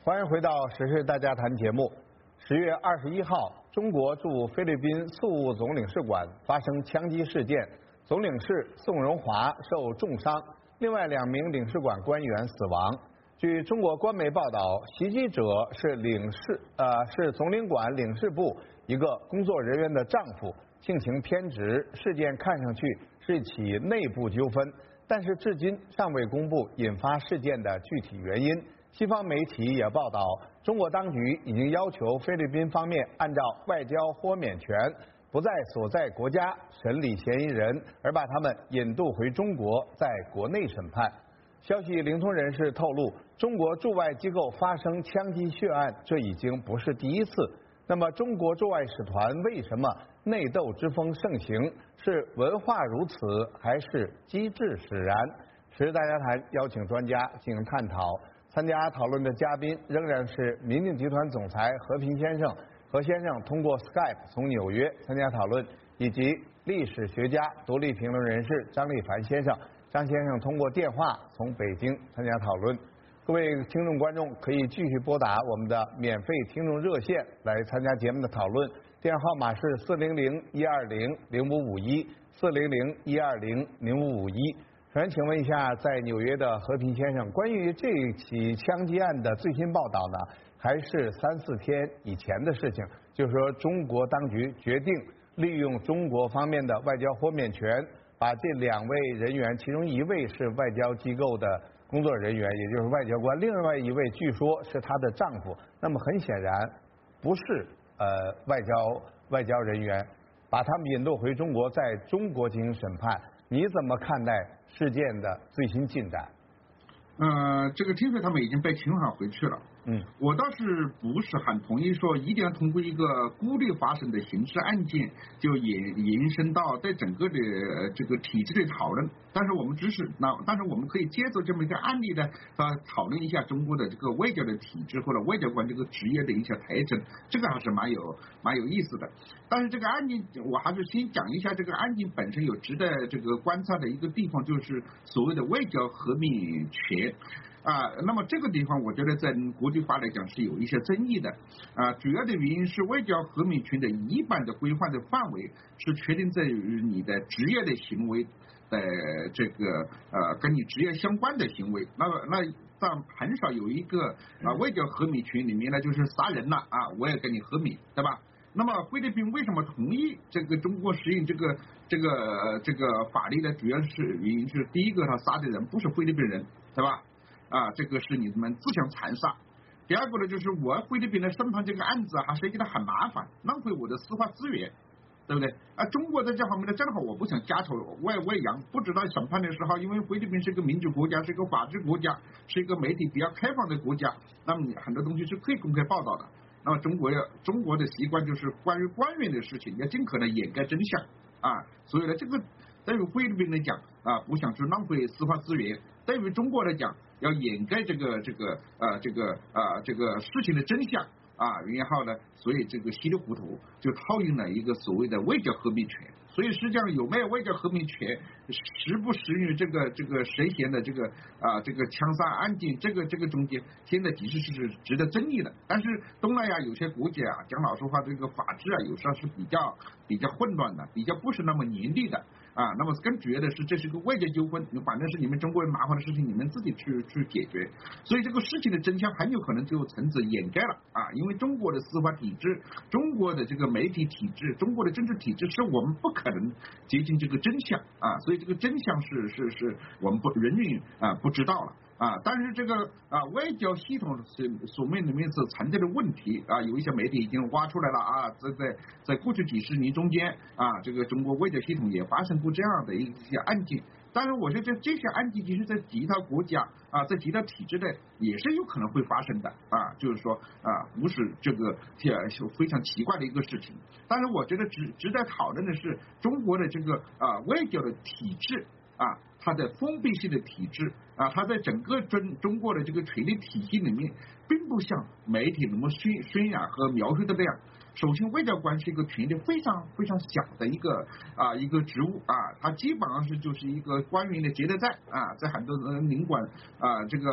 欢迎回到《时事大家谈》节目。10月21号，中国驻菲律宾宿务总领事馆发生枪击事件，总领事宋荣华受重伤，另外2名领事馆官员死亡。据中国官媒报道，袭击者是总领馆领事部一个工作人员的丈夫，性情偏执。事件看上去是一起内部纠纷，但是至今尚未公布引发事件的具体原因。西方媒体也报道，中国当局已经要求菲律宾方面按照外交豁免权，不在所在国家审理嫌疑人，而把他们引渡回中国，在国内审判。消息灵通人士透露，中国驻外机构发生枪击血案，这已经不是第一次。那么，中国驻外使团为什么内斗之风盛行？是文化如此，还是机制使然？时事大家谈邀请专家进行探讨。参加讨论的嘉宾仍然是民警集团总裁何平先生，何先生通过 Skype 从纽约参加讨论，以及历史学家、独立评论人士张立凡先生，张先生通过电话从北京参加讨论。各位听众观众可以继续拨打我们的免费听众热线来参加节目的讨论，电话号码是400-120-0551，400-120-0551。首先请问一下，在纽约的和平先生，关于这起枪击案的最新报道呢，还是3、4天以前的事情？就是说，中国当局决定利用中国方面的外交豁免权，把这2位人员，其中1位是外交机构的工作人员，也就是外交官，另外1位据说是她的丈夫。那么很显然，不是外交人员，把他们引渡回中国，在中国进行审判。你怎么看待事件的最新进展？ 这个听说他们已经被遣返回去了。我倒是不是很同意说一定要通过一个孤立发生的刑事案件就延伸到对整个的这个体制的讨论。但是我们但是我们可以借助这么一个案例呢，讨论一下中国的这个外交的体制或者外交官这个职业的一些特征，这个还是蛮有意思的。但是这个案件，我还是先讲一下这个案件本身有值得这个观察的一个地方，就是所谓的外交豁免权。那么这个地方我觉得在国际法来讲是有一些争议的。主要的原因是外交豁免权的一般的规范的范围是确定在于你的职业的行为的这个跟你职业相关的行为。那但很少有一个外交豁免权里面呢，就是杀人了我也跟你豁免，对吧？那么菲律宾为什么同意这个中国实行这个法律的主要是原因是，第一个他杀的人不是菲律宾人，对吧？这个是你们自相残杀。第二个呢，就是我菲律宾的审判这个案子还涉及得很麻烦，浪费我的司法资源，对不对？中国在这方面呢，正好我不想家丑外扬，不知道审判的时候，因为菲律宾是一个民主国家，是一个法治国家，是一个媒体比较开放的国家，那么你很多东西是可以公开报道的。那么中国的习惯就是关于官员的事情要尽可能掩盖真相所以呢，这个对于菲律宾来讲不想去浪费司法资源，对于中国来讲要掩盖这个事情的真相然后呢，所以这个稀里糊涂就套用了一个所谓的外交豁免权。所以实际上有没有外交豁免权，实不实于这个谁嫌的这个枪杀案件，这个中间现在其实是值得争议的。但是东南亚有些国家讲老实话，这个法治有时候是比较混乱的，比较不是那么严厉的那么更主要的是这是个外交纠纷，反正是你们中国人麻烦的事情，你们自己去解决。所以这个事情的真相很有可能就层次掩盖了因为中国的司法体制，中国的这个媒体体制，中国的政治体制是我们不可能接近这个真相所以这个真相是我们人不知道了但是这个外交系统所面临所存在的问题有一些媒体已经挖出来了在过去几十年中间这个中国外交系统也发生过这样的一些案件。但是我觉得这些案件其实在其他国家在其他体制内也是有可能会发生的就是说不是这个非常奇怪的一个事情。但是我觉得值得讨论的是中国的这个外交的体制它的封闭性的体制它在整个中国的这个权力体系里面，并不像媒体那么渲染和描述的那样首先，外交官是一个权力非常非常小的一个职务啊，它基本上就是一个官员的接待站啊，在很多领馆啊，这个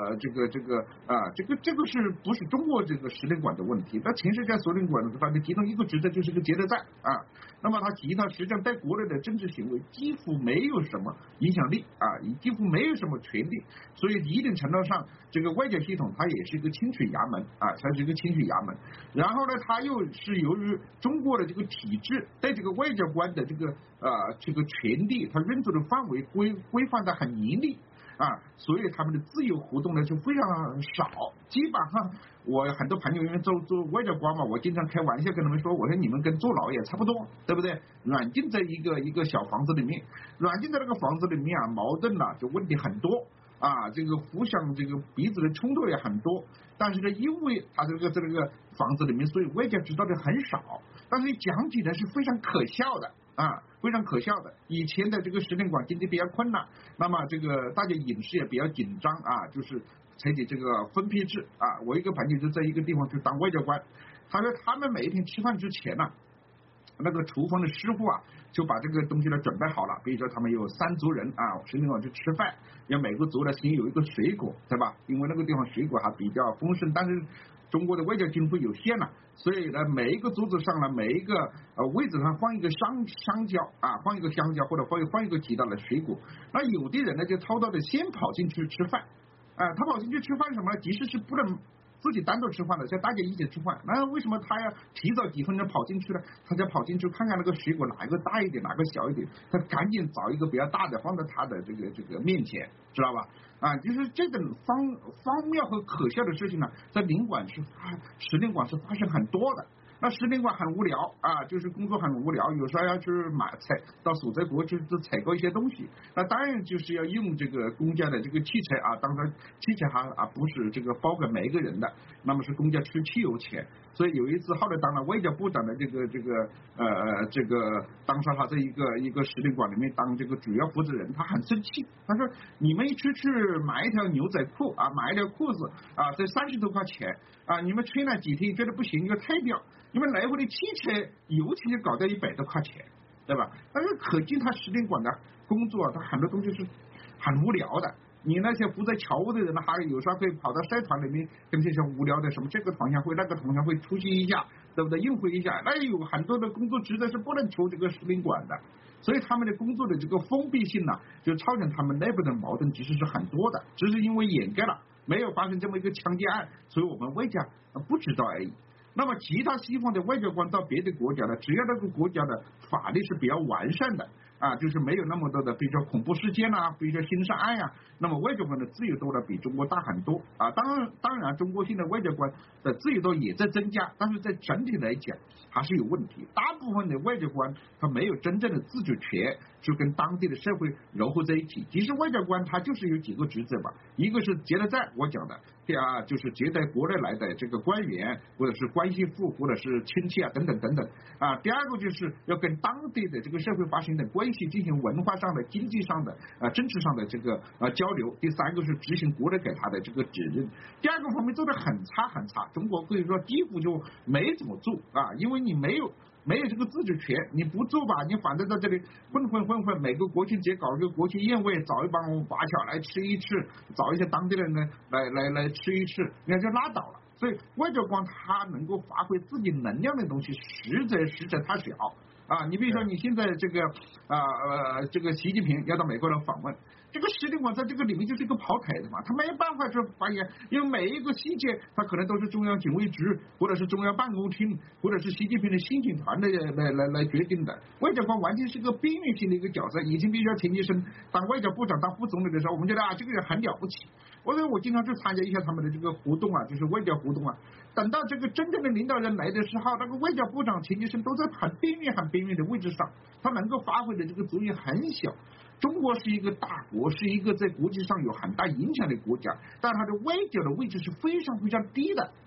是不是中国这个使领馆的问题？那全世界所领馆的它的其中一个职责就是个接待站啊。那么它其他实际上在国内的政治行为几乎没有什么影响力啊，几乎没有什么权利，所以一定程度上，这个外交系统它也是一个清水衙门啊，它是一个清水衙门。然后呢，它又是由于中国的这个体制对这个外交官的这个权利，它运作的范围规范的很严厉啊，所以他们的自由活动呢就非常少，基本上我很多朋友因为做外交官嘛，我经常开玩笑跟他们说，我说你们跟坐牢也差不多，对不对？软禁在一个小房子里面，软禁在那个房子里面啊，矛盾啊就问题很多啊，这个互相这个彼此的冲突也很多，但是呢，因为他这个房子里面，所以外交知道的很少，但是讲起来是非常可笑的啊，非常可笑的。以前的这个使领馆经济比较困难，那么这个大家饮食也比较紧张啊，就是采取这个分批制啊。我一个朋友就在一个地方去当外交官，他说他们每一天吃饭之前呢，那个厨房的师傅啊就把这个东西呢准备好了，比如说他们有3族人啊，使领馆去吃饭，要每个族呢先有一个水果，对吧？因为那个地方水果还比较丰盛，但是中国的外交经费有限了，所以呢，每一个桌子上呢，每一个位置上放一个香蕉啊，放一个香蕉或者放一个其他的水果。那有的人呢就偷偷的先跑进去吃饭，他跑进去吃饭什么呢？即使是不能自己单独吃饭的，像大家一起吃饭，那为什么他要提早几分钟跑进去呢？他就跑进去看看那个水果哪一个大一点，哪个小一点，他赶紧找一个比较大的放在他的这个面前，知道吧？啊，就是这种荒谬和可笑的事情呢，在使领馆是发生很多的。那使领馆很无聊啊，就是工作很无聊，有时候要去到所在国去采购一些东西，那当然就是要用这个公家的这个汽车啊，当然汽车还不是这个包给每一个人的，那么是公家出汽油钱。所以有一次后来当了外交部长的这个当时他在一个使领馆里面当这个主要负责人，他很生气，他说你们出去买一条牛仔裤啊，买一条裤子啊，这30多块钱啊，你们穿了几天觉得不行就退掉，你们来回的汽车油钱就搞到100多块钱，对吧？但是可见他使领馆的工作，他很多东西是很无聊的。你那些不在侨务的人呢，还有时候会跑到社团里面跟这些无聊的什么这个同乡会那个同乡会出席一下，对不对？应付一下，那有很多的工作职责是不能求这个使领馆的，所以他们的工作的这个封闭性呢，就造成他们内部的矛盾其实是很多的，只是因为掩盖了，没有发生这么一个枪击案，所以我们外交不知道而已。那么其他西方的外交官到别的国家呢，只要那个国家的法律是比较完善的啊，就是没有那么多的，比如说恐怖事件啊，比如说刑事案啊，那么外交官的自由度呢比中国大很多啊。当然，中国现在外交官的自由度也在增加，但是在整体来讲还是有问题。大部分的外交官他没有真正的自主权，就跟当地的社会糅合在一起。其实外交官他就是有几个职责吧，一个是接待站，我讲的。第二就是接待国内来的这个官员，或者是关系户，或者是亲戚啊，等等等等啊。第二个就是要跟当地的这个社会发生的关系进行文化上的、经济上的、政治上的这个交流。第三个是执行国内给他的这个指令。第二个方面做得很差很差，中国可以说几乎就没怎么做啊，因为你没有这个自主权，你不做吧，你反正在这里混，每个国庆节搞一个国庆宴会，找一帮华侨来吃一吃，找一些当地人呢来吃一吃，那就拉倒了。所以外交官他能够发挥自己能量的东西实在太少啊！你比如说你现在这个习近平要到美国来访问，这个使领馆在这个里面就是一个跑腿的嘛，他没办法去发言，因为每一个细节他可能都是中央警卫局或者是中央办公厅或者是习近平的新警团的来决定的。外交官完全是个边缘性的一个角色。以前比如说钱学森当外交部长当副总理的时候，我们觉得这个人很了不起，我经常去参加一下他们的这个活动啊，就是外交活动啊。等到这个真正的领导人来的时候，那个外交部长钱学森都在很边缘的位置上，他能够发挥的这个作用很小。中国是一个大国，是一个在国际上有很大影响的国家，但它的外交的位置是非常低的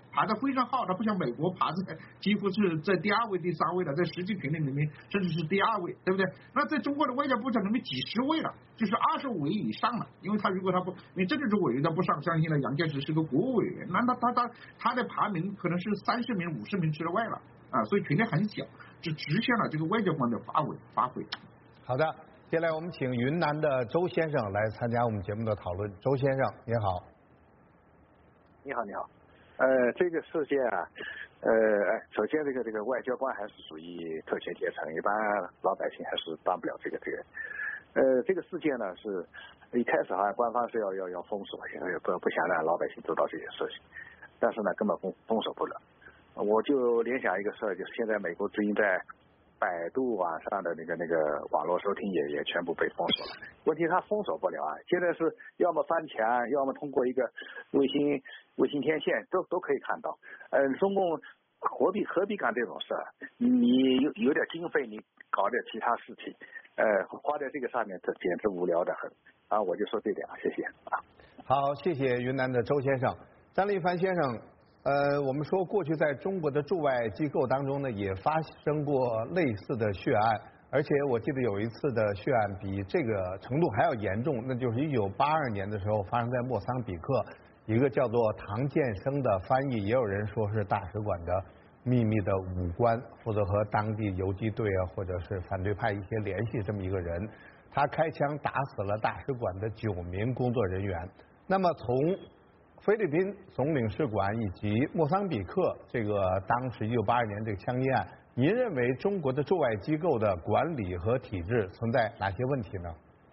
爬得非常好，它不像美国爬在几乎是在第2位、第3位了，在世界评论里面甚至是第2位，对不对？那在中国的外交部长里面几10位了，就是25位以上了，因为如果他不，你政治委员他不上，相信了杨洁篪是个国务委员，那他的排名可能是30名、50名之外了啊，所以权力很小，只实现了这个外交官的发挥。 好的，接下来我们请云南的周先生来参加我们节目的讨论。周先生，你好。 你好，你好。这个事件啊，首先这个外交官还是属于特权阶层，一般老百姓还是当不了这个。这个事件呢是一开始好像官方是要封锁，不想让老百姓知道这些事情，但是呢根本封锁不了。我就联想一个事儿，就是现在美国最近在百度网上的那个网络收听也全部被封锁了。问题它封锁不了啊，现在是要么翻墙，要么通过一个卫星天线都可以看到。中共何必干这种事儿？你有点经费，你搞点其他事情，花在这个上面，这简直无聊的很啊！我就说这点啊，谢谢啊。 好，谢谢云南的周先生。张立帆先生，我们说过去在中国的驻外机构当中呢，也发生过类似的血案，而且我记得有一次的血案比这个程度还要严重，那就是1982年的时候发生在莫桑比克，一个叫做唐建生的翻译，也有人说是大使馆的秘密的武官，负责和当地游击队啊或者是反对派一些联系这么一个人，他开枪打死了大使馆的9名工作人员。那么从菲律宾总领事馆以及莫桑比克这个当时1982年这个枪击案，您认为中国的驻外机构的管理和体制存在哪些问题呢？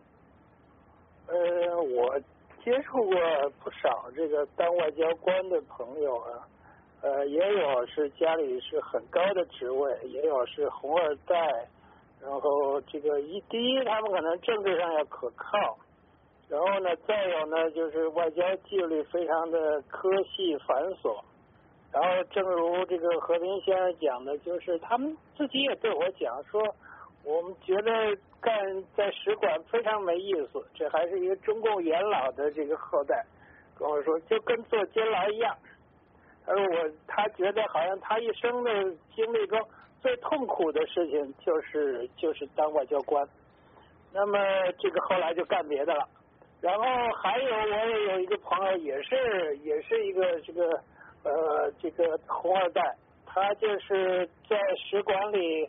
我接触过不少这个当外交官的朋友啊，也有是家里是很高的职位，也有是红二代，然后这个第一他们可能政治上要可靠。然后呢，再有呢，就是外交纪律非常的科细繁琐。然后，正如这个和平先生讲的，就是他们自己也对我讲说，我们觉得干在使馆非常没意思。这还是一个中共元老的这个后代，跟我说就跟坐监牢一样。他觉得好像他一生的经历中最痛苦的事情就是当外交官。那么这个后来就干别的了。然后还有我也有一个朋友也是一个这个红二代，他就是在使馆里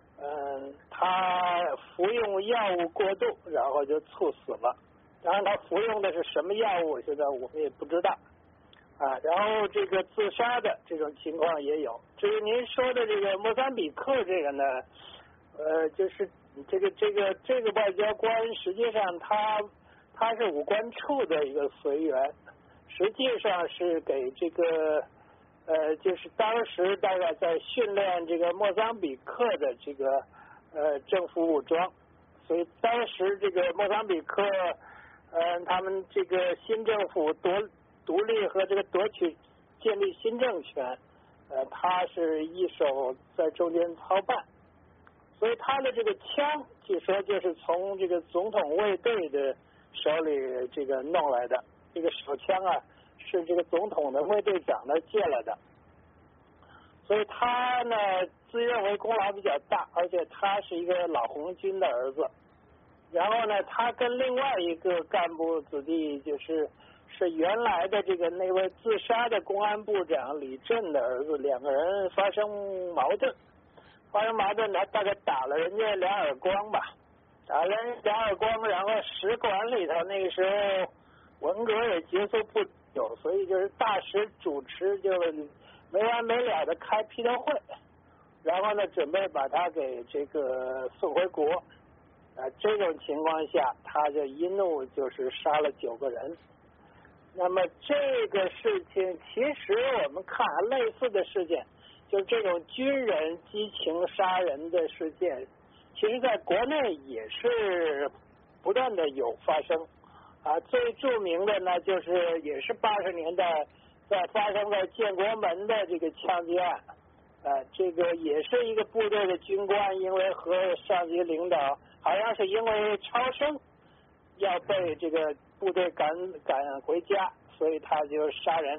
他服用药物过度，然后就猝死了。当然他服用的是什么药物现在我们也不知道啊。然后这个自杀的这种情况也有。至于您说的这个莫桑比克这个呢，就是这个外交官实际上他是武官处的一个随员，实际上是给这个就是当时大概在训练这个莫桑比克的这个政府武装，所以当时这个莫桑比克他们这个新政府独立和这个夺取建立新政权，他是一手在中间操办，所以他的这个枪据说就是从这个总统卫队的手里这个弄来的，这个手枪啊是这个总统的卫队长那借来的，所以他呢自认为功劳比较大，而且他是一个老红军的儿子。然后呢，他跟另外一个干部子弟是原来的这个那位自杀的公安部长李振的儿子，两个人发生矛盾，他大概打了人家2耳光吧。打了2耳光，然后使馆里头那个时候文革也结束不久，所以就是大使主持就没完没了的开批斗会，然后呢准备把他给这个送回国。这种情况下，他就一怒就是杀了9个人。那么这个事情其实我们看类似的事件，就这种军人激情杀人的事件，其实在国内也是不断的有发生啊。最著名的呢就是也是80年代发生在建国门的这个枪击案，这个也是一个部队的军官因为和上级领导好像是因为超生要被这个部队赶回家，所以他就杀人。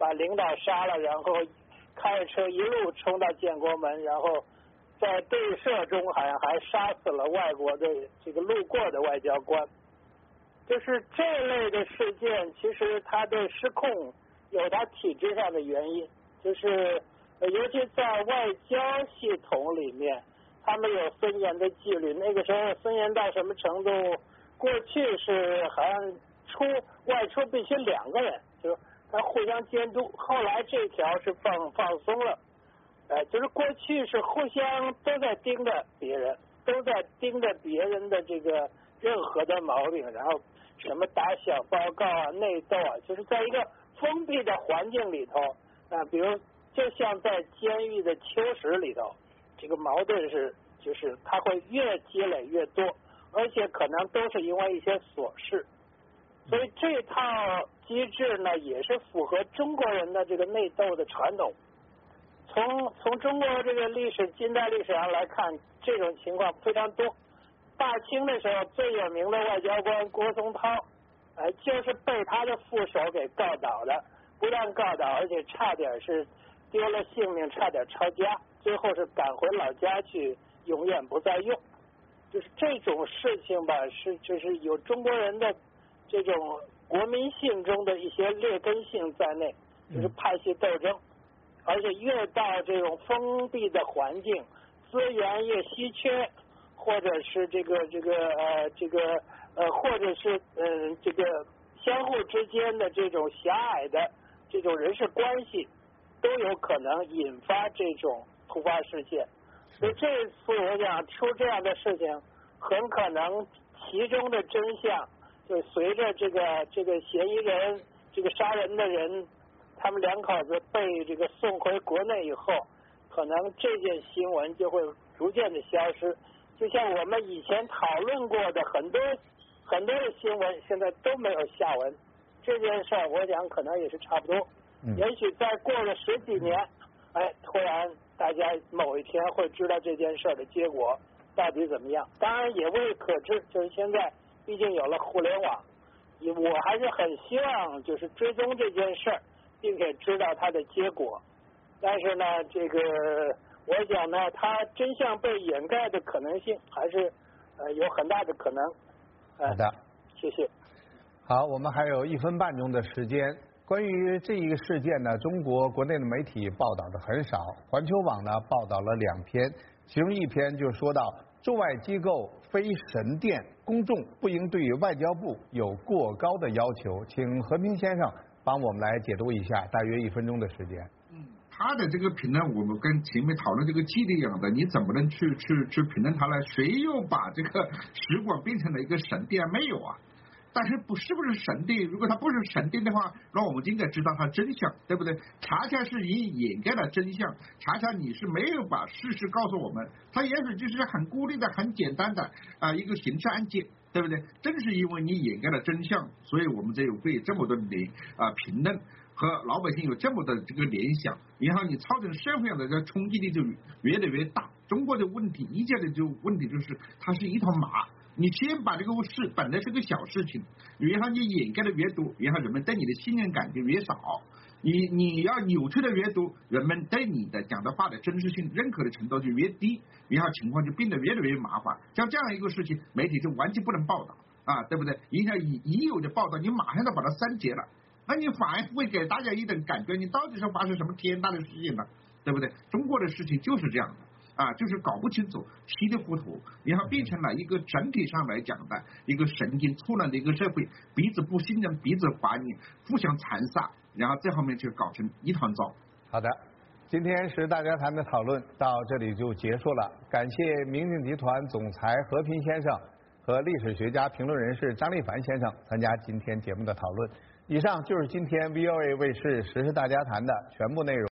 把领导杀了，然后开着车一路冲到建国门，然后在对射中好像还杀死了外国的这个路过的外交官。就是这类的事件，其实它的失控有它体制上的原因，就是尤其在外交系统里面，他们有森严的纪律。那个时候森严到什么程度？过去是好像外出必须2个人，就是他互相监督。后来这条是放松了，就是过去是互相都在盯着别人，都在盯着别人的这个任何的毛病，然后什么打小报告啊、内斗啊，就是在一个封闭的环境里头比如就像在监狱的囚室里头，这个矛盾就是它会越积累越多，而且可能都是因为一些琐事，所以这套机制呢也是符合中国人的这个内斗的传统。从中国这个近代历史上来看，这种情况非常多。大清的时候最有名的外交官郭松涛，就是被他的副手给告倒的，不但告倒，而且差点是丢了性命，差点抄家，最后是赶回老家去，永远不再用。就是这种事情吧，就是有中国人的这种国民性中的一些劣根性在内，就是派系斗争，而且越到这种封闭的环境，资源越稀缺，或者是或者是这个相互之间的这种狭隘的这种人事关系，都有可能引发这种突发事件。所以这次我想出这样的事情，很可能其中的真相就随着这个嫌疑人这个杀人的人，他们2口子被这个送回国内以后，可能这件新闻就会逐渐的消失。就像我们以前讨论过的很多的新闻，现在都没有下文。这件事我想可能也是差不多。也许再过了10几年，突然大家某一天会知道这件事的结果到底怎么样。当然也未可知，就是现在毕竟有了互联网，我还是很希望就是追踪这件事，并且知道它的结果。但是呢，这个我想呢，它真相被掩盖的可能性还是有很大的可能。 好的， 谢谢。 好，我们还有1分半钟的时间。关于这一个事件呢，中国国内的媒体报道的很少。环球网呢报道了2篇，其中1篇就说到驻外机构非神殿，公众不应对外交部有过高的要求。请和平先生帮我们来解读一下，大约1分钟的时间。 他的这个评论，我们跟前面讨论这个纪律一样的，你怎么能去评论他呢？谁又把这个使馆变成了一个神殿？没有啊。但是是不是神殿？如果它不是神殿的话，那我们就应该知道它真相，对不对？恰恰是你掩盖了真相，恰恰你是没有把事实告诉我们，它也许就是很孤立的、很简单的一个刑事案件，对不对？正是因为你掩盖了真相，所以我们才有会这么多评论和老百姓有这么的这个联想，然后你造成社会上的这个冲击力就越来越大。中国的问题，一切的问题就是它是一团麻。你先把这个事本来是个小事情，然后你掩盖的越多，然后人们对你的信任感就越少。你要扭曲的越多，人们对你的讲的话的真实性认可的程度就越低，然后情况就变得越来越麻烦。像这样一个事情，媒体就完全不能报道对不对？影响已有的报道，你马上就把它删节了，那你反而会给大家一种感觉，你到底是发生什么天大的事情了，对不对？中国的事情就是这样的。就是搞不清楚，稀里糊涂，然后变成了一个整体上来讲的一个神经错乱的一个社会，彼此不信任，彼此怀疑，互相残杀，然后这后面就搞成一团糟。 好的，今天是大家谈的讨论到这里就结束了，感谢明镜集团总裁和平先生和历史学家评论人士张立凡先生参加今天节目的讨论。以上就是今天 VOA 卫视时事大家谈的全部内容。